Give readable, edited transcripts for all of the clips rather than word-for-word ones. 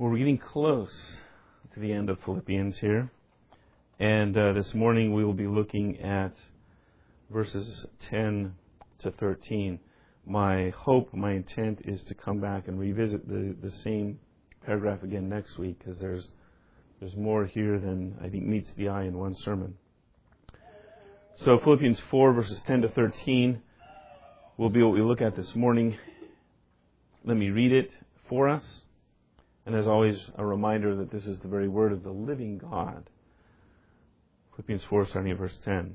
We're getting close to the end of Philippians here. And this morning we will be looking at verses 10 to 13. My hope, my intent is to come back and revisit the same paragraph again next week, because there's more here than I think meets the eye in one sermon. So Philippians 4 verses 10 to 13 will be what we look at this morning. Let me read it for us. And as always, a reminder that this is the very word of the living God. Philippians 4, starting at verse 10.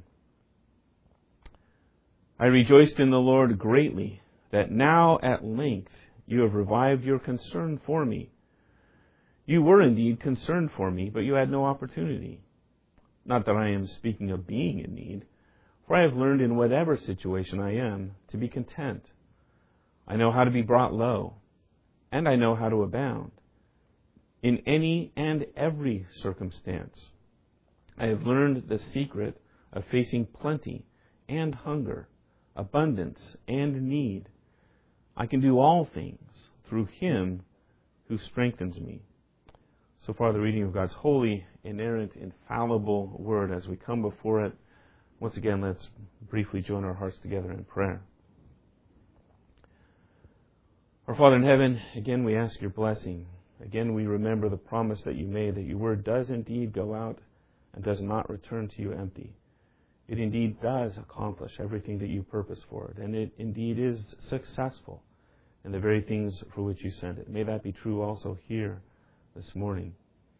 I rejoiced in the Lord greatly that now at length you have revived your concern for me. You were indeed concerned for me, but you had no opportunity. Not that I am speaking of being in need, for I have learned in whatever situation I am to be content. I know how to be brought low, and I know how to abound. In any and every circumstance, I have learned the secret of facing plenty and hunger, abundance and need. I can do all things through Him who strengthens me. So far, the reading of God's holy, inerrant, infallible Word. As we come before it, once again, let's briefly join our hearts together in prayer. Our Father in heaven, again we ask your blessing. Again, we remember the promise that you made, that your word does indeed go out and does not return to you empty. It indeed does accomplish everything that you purpose for it, and it indeed is successful in the very things for which you sent it. May that be true also here this morning.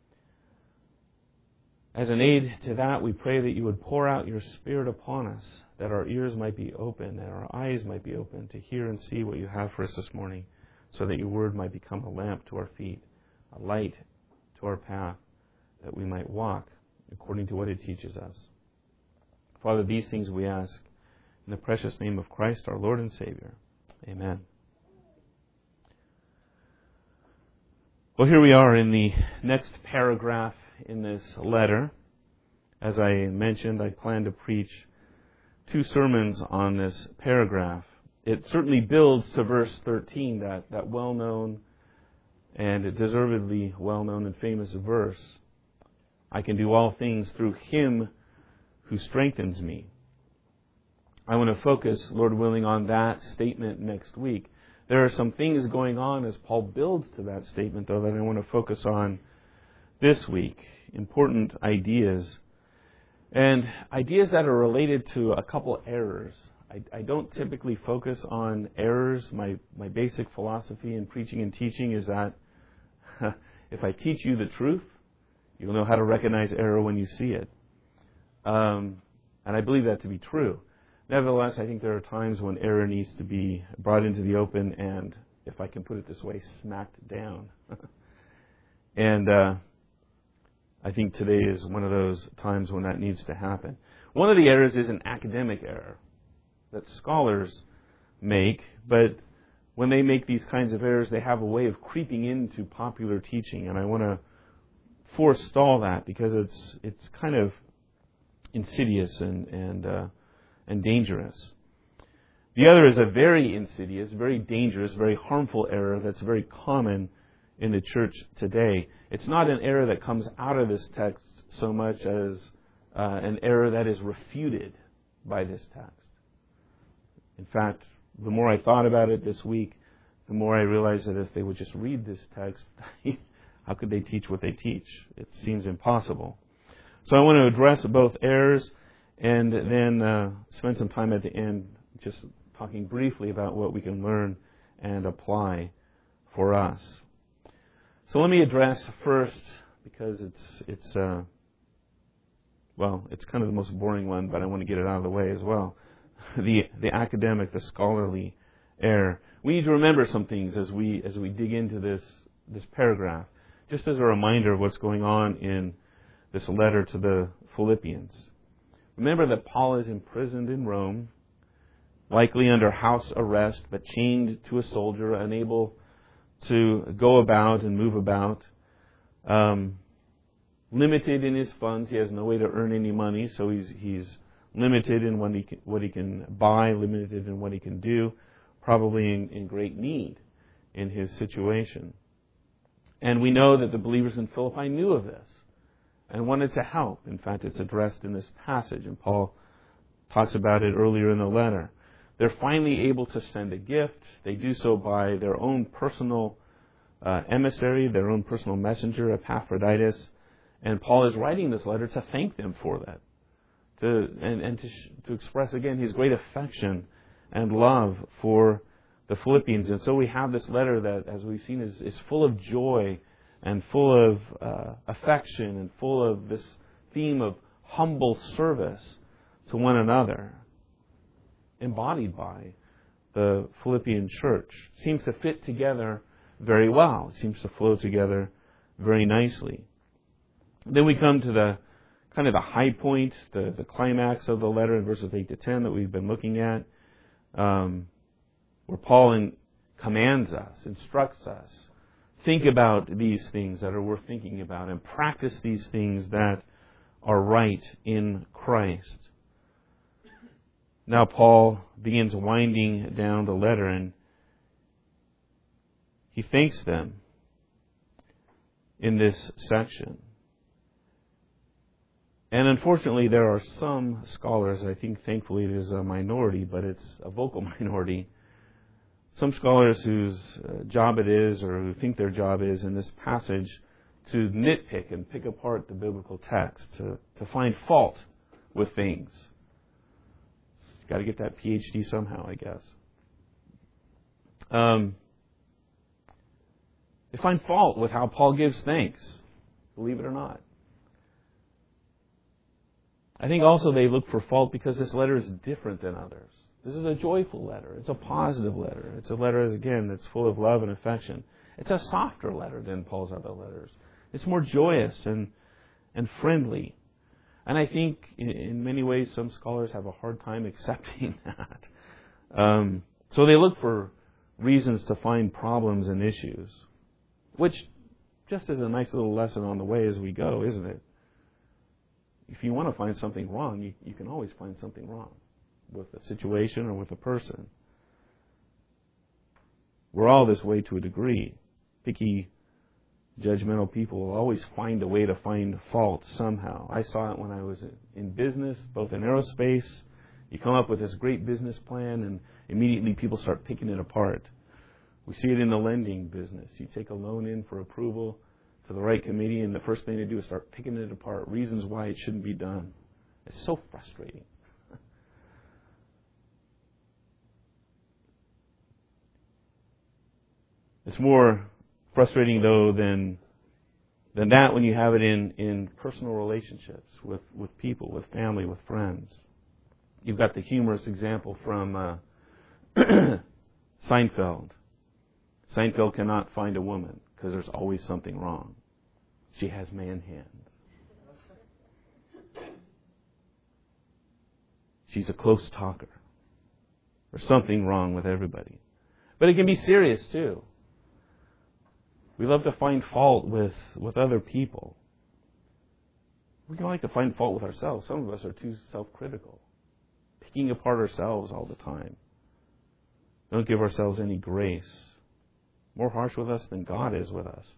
As an aid to that, we pray that you would pour out your Spirit upon us, that our ears might be open, that our eyes might be open to hear and see what you have for us this morning, so that your word might become a lamp to our feet, a light to our path, that we might walk according to what it teaches us. Father, these things we ask in the precious name of Christ, our Lord and Savior. Amen. Well, here we are in the next paragraph in this letter. As I mentioned, I plan to preach 2 sermons on this paragraph. It certainly builds to verse 13, that well-known and deservedly well-known and famous verse. I can do all things through Him who strengthens me. I want to focus, Lord willing, on that statement next week. There are some things going on as Paul builds to that statement, though, that I want to focus on this week. Important ideas. And ideas that are related to a couple errors. I don't typically focus on errors. My basic philosophy in preaching and teaching is that if I teach you the truth, you'll know how to recognize error when you see it. And I believe that to be true. Nevertheless, I think there are times when error needs to be brought into the open and, if I can put it this way, smacked down. And I think today is one of those times when that needs to happen. One of the errors is an academic error that scholars make, but when they make these kinds of errors, they have a way of creeping into popular teaching, and I want to forestall that because it's kind of insidious and dangerous. The other is a very insidious, very dangerous, very harmful error that's very common in the church today. It's not an error that comes out of this text so much as an error that is refuted by this text. In fact, the more I thought about it this week, the more I realized that if they would just read this text, how could they teach what they teach? It seems impossible. So I want to address both errors and then spend some time at the end just talking briefly about what we can learn and apply for us. So let me address first, because it's kind of the most boring one, but I want to get it out of the way as well. The academic, the scholarly error. We need to remember some things as we dig into this paragraph, just as a reminder of what's going on in this letter to the Philippians. Remember that Paul is imprisoned in Rome, likely under house arrest, but chained to a soldier, unable to go about and move about. Limited in his funds. He has no way to earn any money, so he's limited in what he can buy, limited in what he can do, probably in great need in his situation. And we know that the believers in Philippi knew of this and wanted to help. In fact, it's addressed in this passage, and Paul talks about it earlier in the letter. They're finally able to send a gift. They do so by their own personal emissary, their own personal messenger, Epaphroditus. And Paul is writing this letter to thank them for that, to express again his great affection and love for the Philippians. And so we have this letter that, as we've seen, is full of joy and full of affection and full of this theme of humble service to one another, embodied by the Philippian church. It seems to fit together very well. It seems to flow together very nicely. Then we come to the kind of the high point, the climax of the letter in verses 8 to 10 that we've been looking at, where Paul commands us, instructs us, think about these things that are worth thinking about and practice these things that are right in Christ. Now Paul begins winding down the letter, and he thanks them in this section. And unfortunately, there are some scholars, I think thankfully it is a minority, but it's a vocal minority, some scholars whose job it is, or who think their job is in this passage, to nitpick and pick apart the biblical text, to find fault with things. Got to get that PhD somehow, I guess. They find fault with how Paul gives thanks, believe it or not. I think also they look for fault because this letter is different than others. This is a joyful letter. It's a positive letter. It's a letter, again, that's full of love and affection. It's a softer letter than Paul's other letters. It's more joyous and friendly. And I think in many ways some scholars have a hard time accepting that. So they look for reasons to find problems and issues, which just is a nice little lesson on the way as we go, isn't it? If you want to find something wrong, you can always find something wrong with a situation or with a person. We're all this way to a degree. Picky, judgmental people will always find a way to find fault somehow. I saw it when I was in business, both in aerospace. You come up with this great business plan and immediately people start picking it apart. We see it in the lending business. You take a loan in for approval to the right committee, and the first thing they do is start picking it apart, reasons why it shouldn't be done. It's so frustrating. It's more frustrating, though, than that when you have it in personal relationships with people, with family, with friends. You've got the humorous example from Seinfeld. Seinfeld cannot find a woman because there's always something wrong. She has man hands. She's a close talker. There's something wrong with everybody. But it can be serious too. We love to find fault with other people. We like to find fault with ourselves. Some of us are too self-critical, picking apart ourselves all the time. Don't give ourselves any grace. More harsh with us than God is with us.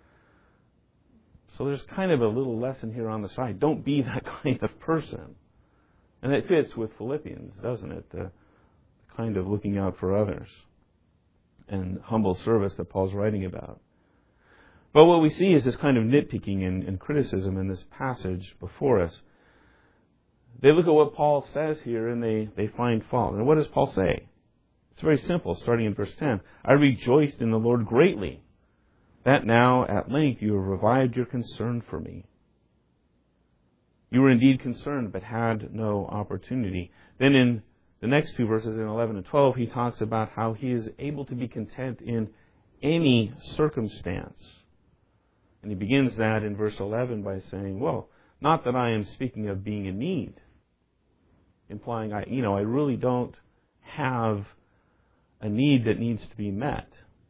So there's kind of a little lesson here on the side. Don't be that kind of person. And it fits with Philippians, doesn't it? The kind of looking out for others and humble service that Paul's writing about. But what we see is this kind of nitpicking and criticism in this passage before us. They look at what Paul says here and they find fault. And what does Paul say? It's very simple, starting in verse 10. I rejoiced in the Lord greatly, that now at length you have revived your concern for me. You were indeed concerned, but had no opportunity. Then in the next two verses, in 11 and 12, he talks about how he is able to be content in any circumstance. And he begins that in verse 11 by saying, well, not that I am speaking of being in need, implying I really don't have a need that needs to be met.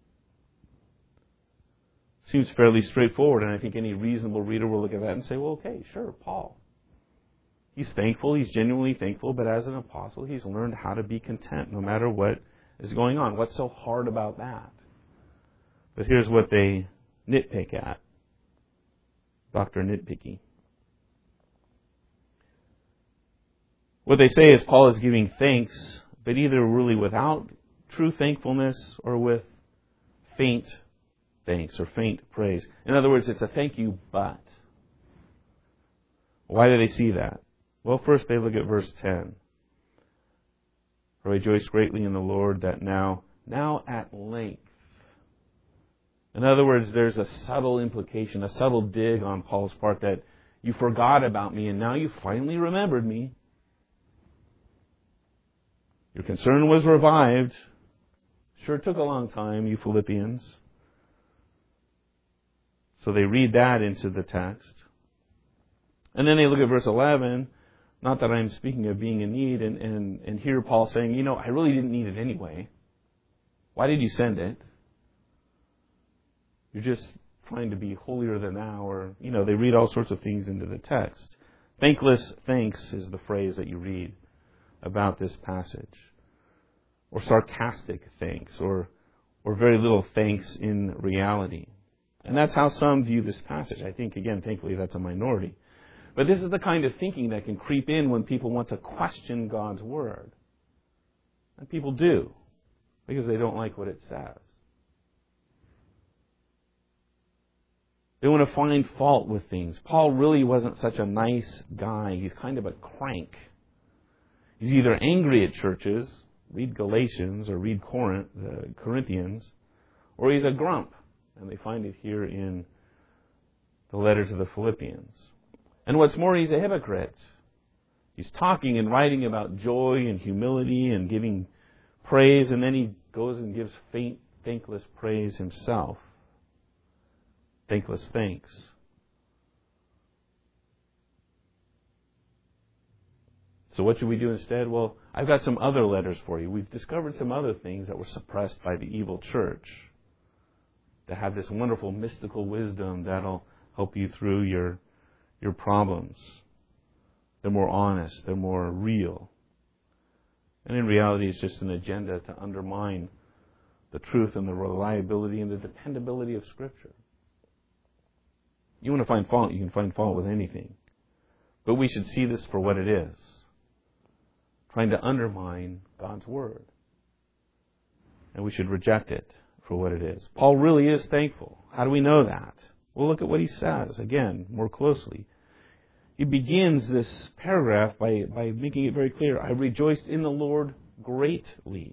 Seems fairly straightforward, and I think any reasonable reader will look at that and say, well, okay, sure, Paul. He's thankful, he's genuinely thankful, but as an apostle, he's learned how to be content no matter what is going on. What's so hard about that? But here's what they nitpick at. Dr. Nitpicky. What they say is Paul is giving thanks, but either really without true thankfulness or with faint thanks or faint praise. In other words, it's a thank you, but. Why do they see that? Well, first they look at verse 10. I rejoice greatly in the Lord that now at length. In other words, there's a subtle implication, a subtle dig on Paul's part that you forgot about me and now you finally remembered me. Your concern was revived. Sure took a long time, you Philippians. So they read that into the text. And then they look at verse 11. Not that I'm speaking of being in need, and hear Paul saying, I really didn't need it anyway. Why did you send it? You're just trying to be holier than thou, or, they read all sorts of things into the text. Thankless thanks is the phrase that you read about this passage. Or sarcastic thanks, or very little thanks in reality. And that's how some view this passage. I think, again, thankfully, that's a minority. But this is the kind of thinking that can creep in when people want to question God's Word. And people do, because they don't like what it says. They want to find fault with things. Paul really wasn't such a nice guy. He's kind of a crank. He's either angry at churches, read Galatians, or read Corinthians, or he's a grump. And they find it here in the letter to the Philippians. And what's more, he's a hypocrite. He's talking and writing about joy and humility and giving praise, and then he goes and gives faint, thankless praise himself. Thankless thanks. So what should we do instead? Well, I've got some other letters for you. We've discovered some other things that were suppressed by the evil church that have this wonderful mystical wisdom that'll help you through your problems. They're more honest. They're more real. And in reality, it's just an agenda to undermine the truth and the reliability and the dependability of Scripture. You want to find fault, you can find fault with anything. But we should see this for what it is. Trying to undermine God's Word. And we should reject it for what it is. Paul really is thankful. How do we know that? Well, look at what he says, again, more closely. He begins this paragraph by making it very clear, I rejoiced in the Lord greatly.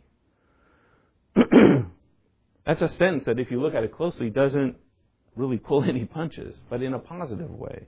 That's a sentence that, if you look at it closely, doesn't really pull any punches, but in a positive way.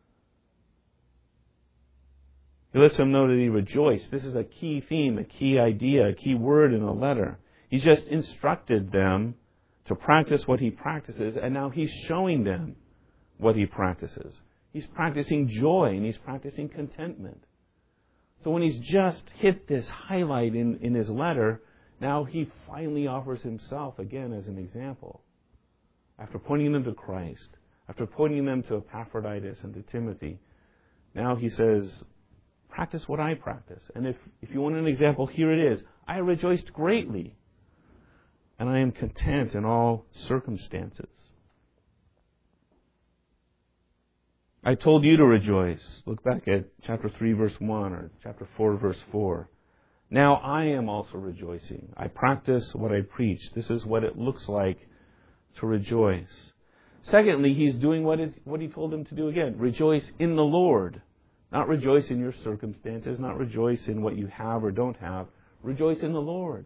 He lets them know that he rejoiced. This is a key theme, a key idea, a key word in the letter. He's just instructed them to practice what he practices, and now he's showing them what he practices. He's practicing joy, and he's practicing contentment. So when he's just hit this highlight in his letter, now he finally offers himself again as an example. After pointing them to Christ, after pointing them to Epaphroditus and to Timothy, now he says, practice what I practice. And if you want an example, here it is. I rejoiced greatly, and I am content in all circumstances. I told you to rejoice. Look back at chapter 3, verse 1, or chapter 4, verse 4. Now I am also rejoicing. I practice what I preach. This is what it looks like to rejoice. Secondly, he's doing what he told them to do again. Rejoice in the Lord. Not rejoice in your circumstances, not rejoice in what you have or don't have. Rejoice in the Lord.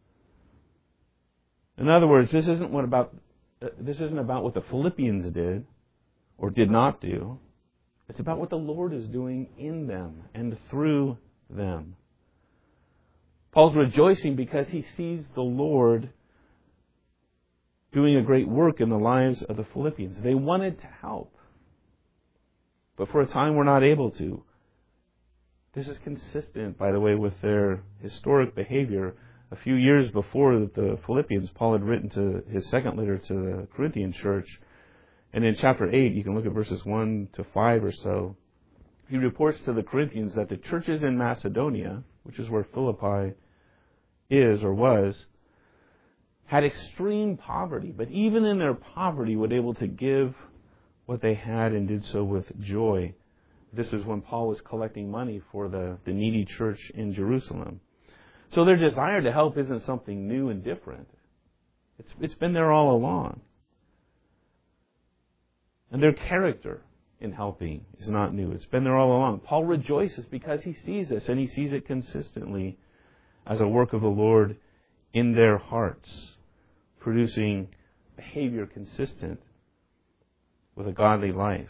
In other words, this isn't about what the Philippians did or did not do. It's about what the Lord is doing in them and through them. Paul's rejoicing because he sees the Lord doing a great work in the lives of the Philippians. They wanted to help, but for a time were not able to. This is consistent, by the way, with their historic behavior. A few years before the Philippians, Paul had written to his second letter to the Corinthian church. And in chapter 8, you can look at verses 1 to 5 or so. He reports to the Corinthians that the churches in Macedonia, which is where Philippi is or was, had extreme poverty, but even in their poverty were able to give what they had and did so with joy. This is when Paul was collecting money for the needy church in Jerusalem. So their desire to help isn't something new and different. It's been there all along. And their character in helping is not new. It's been there all along. Paul rejoices because he sees this, and he sees it consistently as a work of the Lord in their hearts, producing behavior consistent with a godly life.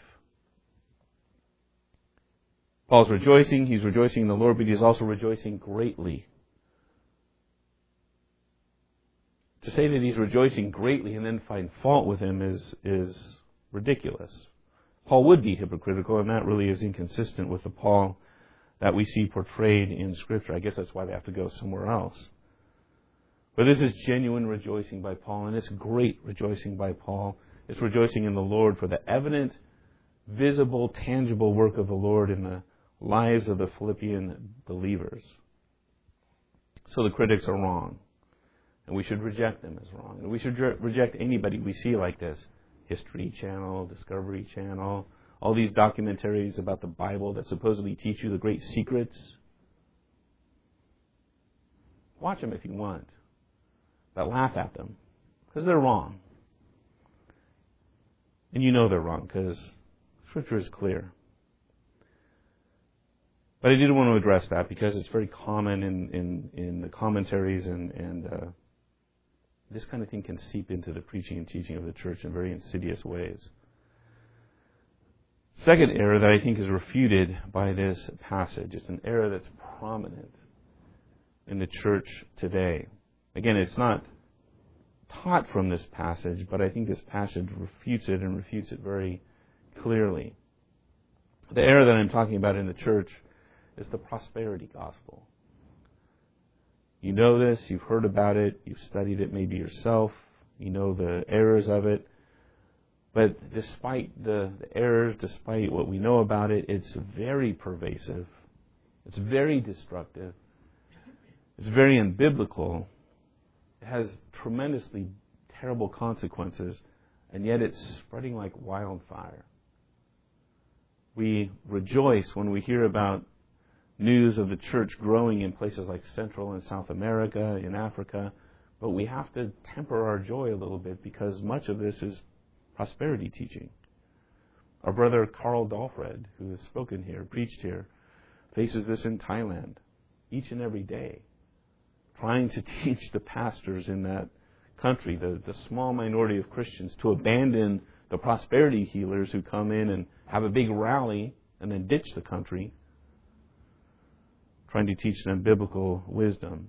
Paul's rejoicing. He's rejoicing in the Lord, but he's also rejoicing greatly. To say that he's rejoicing greatly and then find fault with him is ridiculous. Paul would be hypocritical, and that really is inconsistent with the Paul that we see portrayed in Scripture. I guess that's why they have to go somewhere else. But this is genuine rejoicing by Paul, and it's great rejoicing by Paul. It's rejoicing in the Lord for the evident, visible, tangible work of the Lord in the lives of the Philippian believers. So the critics are wrong, and we should reject them as wrong. And we should reject anybody we see like this. History Channel, Discovery Channel, all these documentaries about the Bible that supposedly teach you the great secrets. Watch them if you want, but laugh at them, because they're wrong. And you know they're wrong, because Scripture is clear. But I did want to address that, because it's very common in the commentaries, and this kind of thing can seep into the preaching and teaching of the church in very insidious ways. Second error that I think is refuted by this passage. It's an error that's prominent in the church today. Again, it's not taught from this passage, but I think this passage refutes it, and refutes it very clearly. The error that I'm talking about in the church is the prosperity gospel. You know this, you've heard about it, you've studied it maybe yourself, you know the errors of it. But despite the errors, despite what we know about it, it's very pervasive. It's very destructive. It's very unbiblical. It has tremendously terrible consequences, and yet it's spreading like wildfire. We rejoice when we hear about news of the church growing in places like Central and South America, in Africa, but we have to temper our joy a little bit, because much of this is prosperity teaching. Our brother Carl Dalfred, who has spoken here, preached here, faces this in Thailand each and every day, trying to teach the pastors in that country, the small minority of Christians, to abandon the prosperity healers who come in and have a big rally and then ditch the country, trying to teach them biblical wisdom.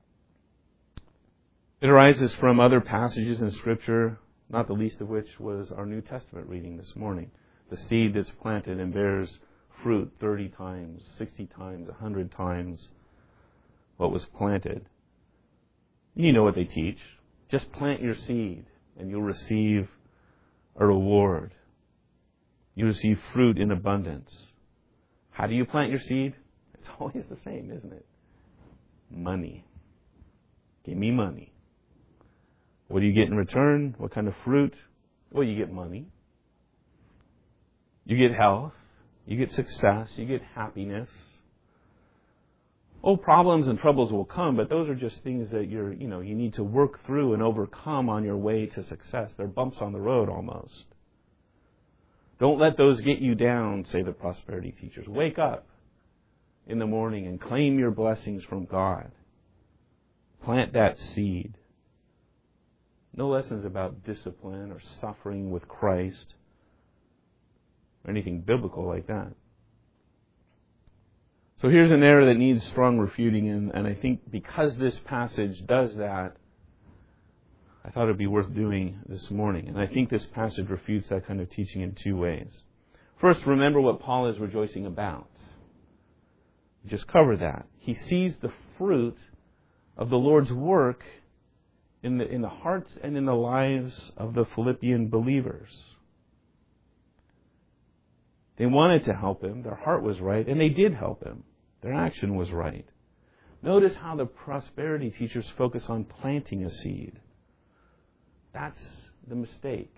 It arises from other passages in Scripture, not the least of which was our New Testament reading this morning. The seed that's planted and bears fruit 30 times, 60 times, 100 times what was planted. You know what they teach. Just plant your seed and you'll receive a reward. You receive fruit in abundance. How do you plant your seed? It's always the same, isn't it? Money. Give me money. What do you get in return? What kind of fruit? Well, you get money. You get health. You get success. You get happiness. Oh, problems and troubles will come, but those are just things that you need to work through and overcome on your way to success. They're bumps on the road almost. Don't let those get you down, say the prosperity teachers. Wake up in the morning and claim your blessings from God. Plant that seed. No lessons about discipline or suffering with Christ or anything biblical like that. So here's an error that needs strong refuting, and I think because this passage does that, I thought it would be worth doing this morning. And I think this passage refutes that kind of teaching in two ways. First, remember what Paul is rejoicing about. We just covered that. He sees the fruit of the Lord's work in the hearts and in the lives of the Philippian believers. They wanted to help him. Their heart was right, and they did help him. Their action was right. Notice how the prosperity teachers focus on planting a seed. That's the mistake.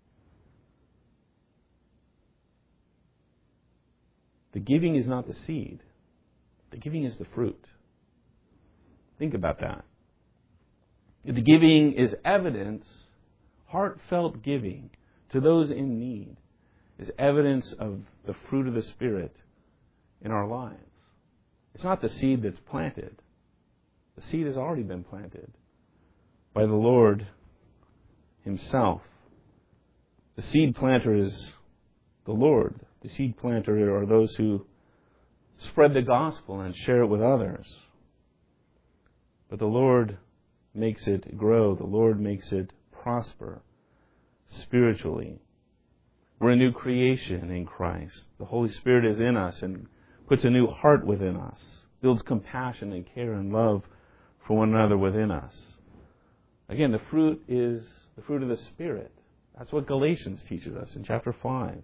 The giving is not the seed. The giving is the fruit. Think about that. If the giving is evidence, heartfelt giving to those in need is evidence of the fruit of the Spirit in our lives. It's not the seed that's planted. The seed has already been planted by the Lord Himself. The seed planter is the Lord. The seed planter are those who spread the gospel and share it with others. But the Lord makes it grow. The Lord makes it prosper spiritually. We're a new creation in Christ. The Holy Spirit is in us and puts a new heart within us, builds compassion and care and love for one another within us. Again, the fruit is the fruit of the Spirit. That's what Galatians teaches us in chapter 5.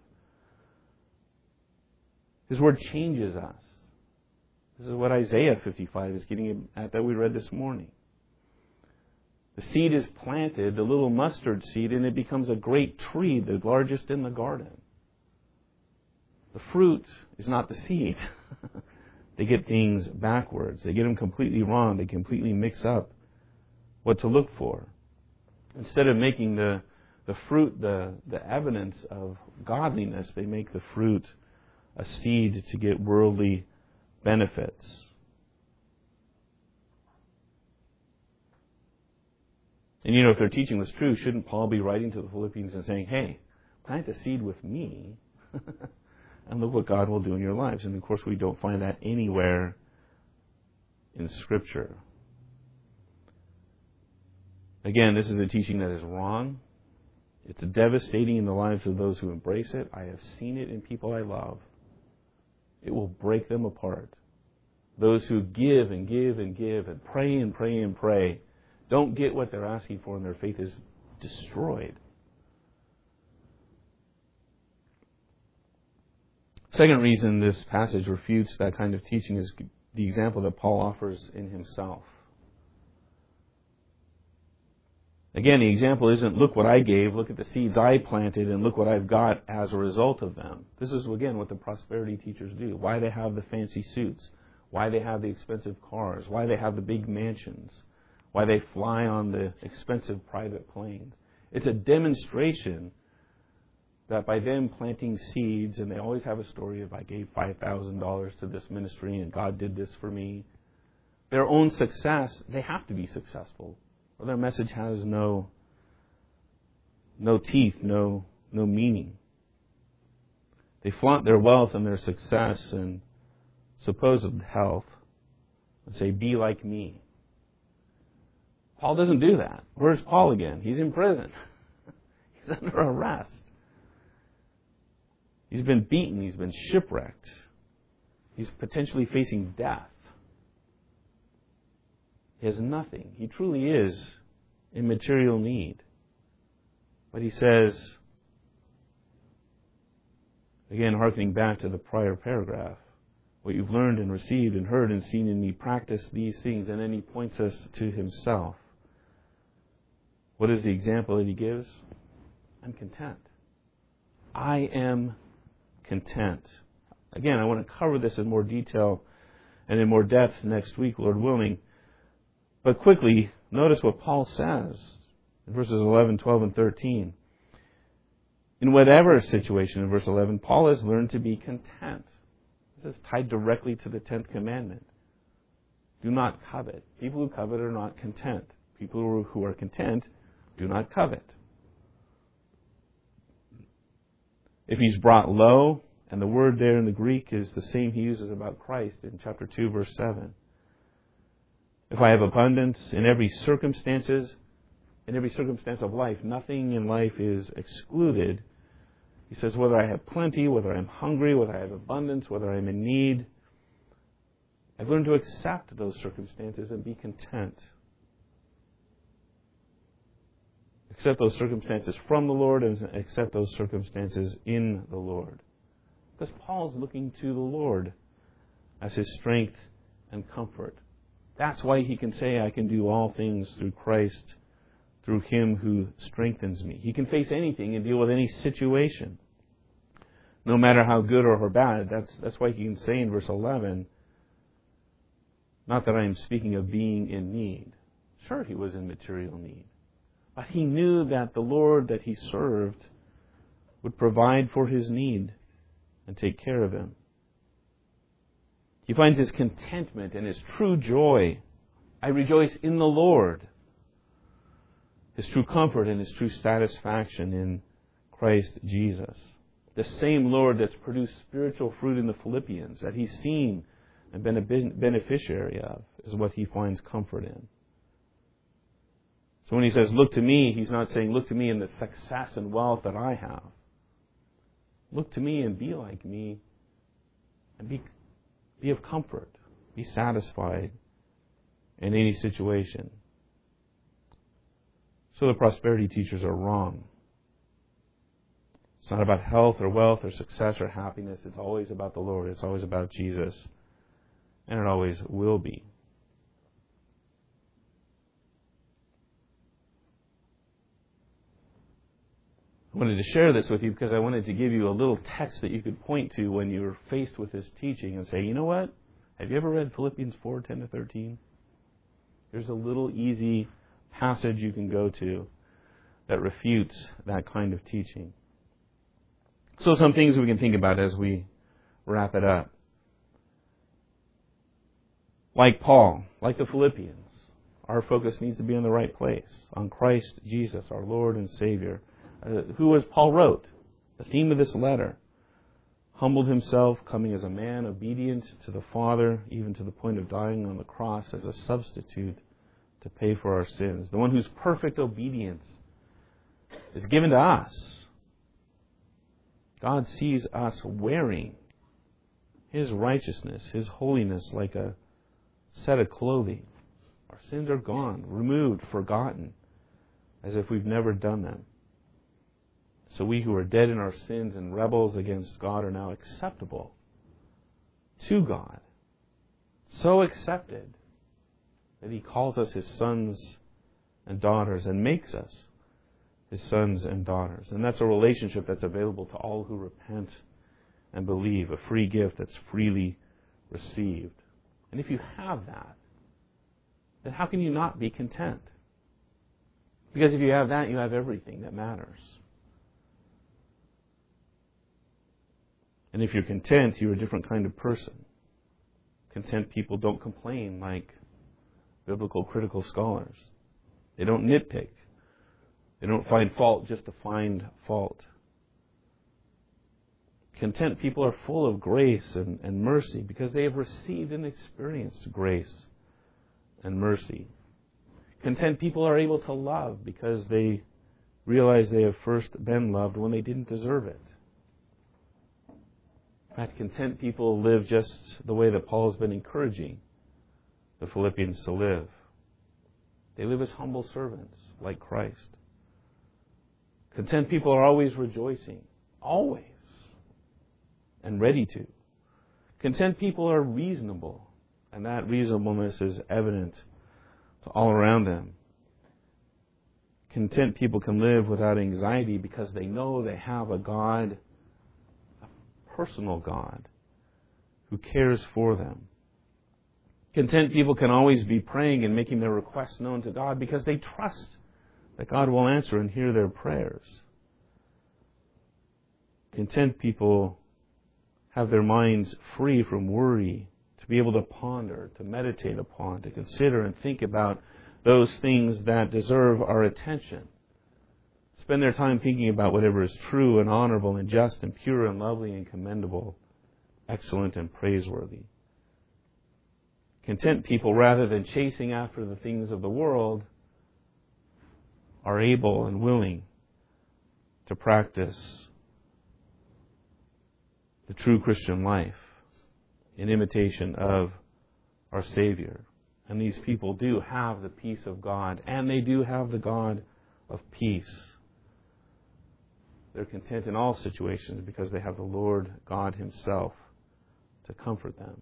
His Word changes us. This is what Isaiah 55 is getting at that we read this morning. The seed is planted, the little mustard seed, and it becomes a great tree, the largest in the garden. The fruit is not the seed. They get things backwards. They get them completely wrong. They completely mix up what to look for. Instead of making the fruit the evidence of godliness, they make the fruit a seed to get worldly benefits. And if their teaching was true, shouldn't Paul be writing to the Philippians and saying, hey, plant a seed with me and look what God will do in your lives? And of course we don't find that anywhere in Scripture. Again, this is a teaching that is wrong. It's devastating in the lives of those who embrace it. I have seen it in people I love. It will break them apart. Those who give and give and give and pray and pray and pray don't get what they're asking for, and their faith is destroyed. Second reason this passage refutes that kind of teaching is the example that Paul offers in himself. Again, the example isn't, look what I gave, look at the seeds I planted, and look what I've got as a result of them. This is, again, what the prosperity teachers do. Why they have the fancy suits. Why they have the expensive cars. Why they have the big mansions. Why they fly on the expensive private planes. It's a demonstration that by them planting seeds, and they always have a story of, I gave $5,000 to this ministry and God did this for me. Their own success, they have to be successful, or their message has no teeth, no meaning. They flaunt their wealth and their success and supposed health and say, be like me. Paul doesn't do that. Where's Paul again? He's in prison. He's under arrest. He's been beaten. He's been shipwrecked. He's potentially facing death. He has nothing. He truly is in material need. But he says, again, hearkening back to the prior paragraph, what you've learned and received and heard and seen in me, practice these things. And then he points us to himself. What is the example that he gives? I'm content. I am content. Again, I want to cover this in more detail and in more depth next week, Lord willing. But quickly, notice what Paul says in verses 11, 12, and 13. In whatever situation, in verse 11, Paul has learned to be content. This is tied directly to the 10th commandment. Do not covet. People who covet are not content. People who are content do not covet. If he's brought low, and the word there in the Greek is the same he uses about Christ in chapter 2, verse 7. If I have abundance in every circumstance of life, nothing in life is excluded. He says, whether I have plenty, whether I'm hungry, whether I have abundance, whether I'm in need, I've learned to accept those circumstances and be content. Accept those circumstances from the Lord and accept those circumstances in the Lord. Because Paul's looking to the Lord as his strength and comfort. That's why he can say, I can do all things through Christ through Him who strengthens me. He can face anything and deal with any situation, no matter how good or bad. That's why He can say in verse 11, not that I am speaking of being in need. Sure, He was in material need. But He knew that the Lord that He served would provide for his need and take care of him. He finds his contentment and his true joy. I rejoice in the Lord. His true comfort and his true satisfaction in Christ Jesus. The same Lord that's produced spiritual fruit in the Philippians, that he's seen and been a beneficiary of, is what he finds comfort in. So when he says, look to me, he's not saying, look to me in the success and wealth that I have. Look to me and be like me, and be of comfort. Be satisfied in any situation. So the prosperity teachers are wrong. It's not about health or wealth or success or happiness. It's always about the Lord. It's always about Jesus. And it always will be. I wanted to share this with you because I wanted to give you a little text that you could point to when you're faced with this teaching and say, you know what? Have you ever read Philippians 4:10-13? There's a little easy passage you can go to that refutes that kind of teaching. So some things we can think about as we wrap it up. Like Paul, like the Philippians, our focus needs to be in the right place, on Christ Jesus, our Lord and Savior, who, as Paul wrote, the theme of this letter, humbled himself, coming as a man obedient to the Father, even to the point of dying on the cross as a substitute to pay for our sins. The one whose perfect obedience is given to us. God sees us wearing His righteousness, His holiness, like a set of clothing. Our sins are gone, removed, forgotten, as if we've never done them. So we who are dead in our sins and rebels against God are now acceptable to God. So accepted that He calls us His sons and daughters and makes us His sons and daughters. And that's a relationship that's available to all who repent and believe, a free gift that's freely received. And if you have that, then how can you not be content? Because if you have that, you have everything that matters. And if you're content, you're a different kind of person. Content people don't complain like biblical critical scholars. They don't nitpick. They don't find fault just to find fault. Content people are full of grace and mercy because they have received and experienced grace and mercy. Content people are able to love because they realize they have first been loved when they didn't deserve it. In fact, content people live just the way that Paul has been encouraging the Philippians to live. They live as humble servants like Christ. Content people are always rejoicing, always, and ready to. Content people are reasonable, and that reasonableness is evident to all around them. Content people can live without anxiety because they know they have a God, personal God who cares for them. Content people can always be praying and making their requests known to God because they trust that God will answer and hear their prayers. Content people have their minds free from worry, to be able to ponder, to meditate upon, to consider and think about those things that deserve our attention. Spend their time thinking about whatever is true and honorable and just and pure and lovely and commendable, excellent and praiseworthy. Content people, rather than chasing after the things of the world, are able and willing to practice the true Christian life in imitation of our Savior. And these people do have the peace of God, and they do have the God of peace. They're content in all situations because they have the Lord God Himself to comfort them.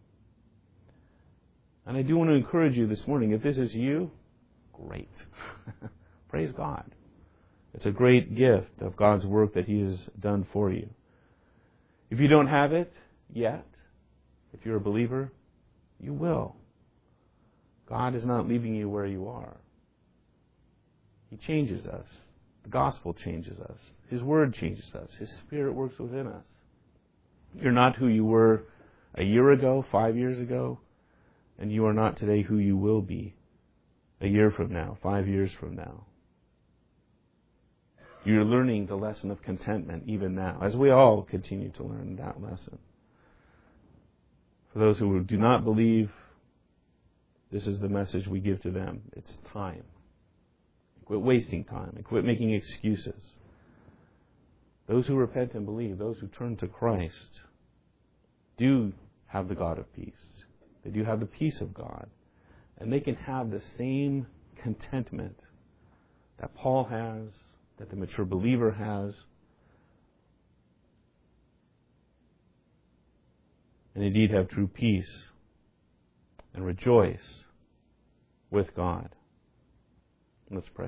And I do want to encourage you this morning, if this is you, great. Praise God. It's a great gift of God's work that He has done for you. If you don't have it yet, if you're a believer, you will. God is not leaving you where you are. He changes us. The gospel changes us. His Word changes us. His Spirit works within us. You're not who you were a year ago, 5 years ago, and you are not today who you will be a year from now, 5 years from now. You're learning the lesson of contentment even now, as we all continue to learn that lesson. For those who do not believe, this is the message we give to them. It's time. Quit wasting time and quit making excuses. Those who repent and believe, those who turn to Christ, do have the God of peace. They do have the peace of God. And they can have the same contentment that Paul has, that the mature believer has. And indeed have true peace and rejoice with God. Let's pray.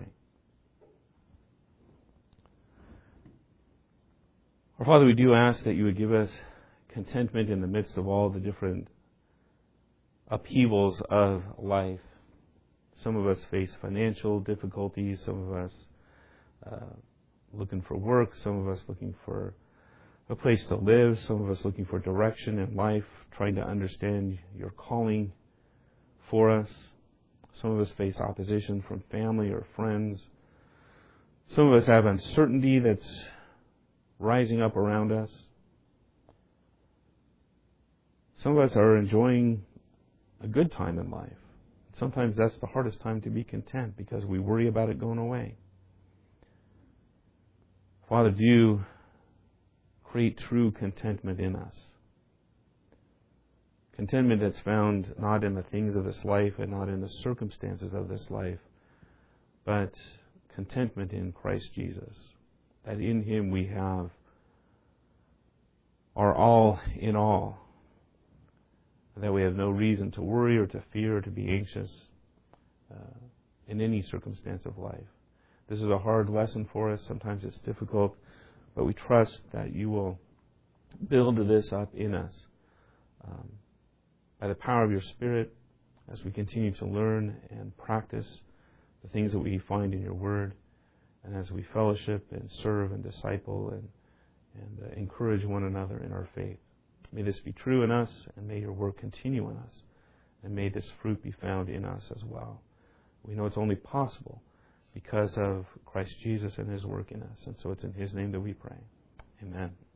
Our Father, we do ask that you would give us contentment in the midst of all the different upheavals of life. Some of us face financial difficulties, some of us looking for work, some of us looking for a place to live, some of us looking for direction in life, trying to understand your calling for us. Some of us face opposition from family or friends. Some of us have uncertainty that's rising up around us. Some of us are enjoying a good time in life. Sometimes that's the hardest time to be content because we worry about it going away. Father, do you create true contentment in us? Contentment that's found not in the things of this life and not in the circumstances of this life, but contentment in Christ Jesus. That in Him we have our all in all. And that we have no reason to worry or to fear or to be anxious in any circumstance of life. This is a hard lesson for us. Sometimes it's difficult, but we trust that you will build this up in us by the power of your Spirit as we continue to learn and practice the things that we find in your Word, and as we fellowship and serve and disciple and encourage one another in our faith. May this be true in us, and may your work continue in us, and may this fruit be found in us as well. We know it's only possible because of Christ Jesus and His work in us, and so it's in His name that we pray. Amen.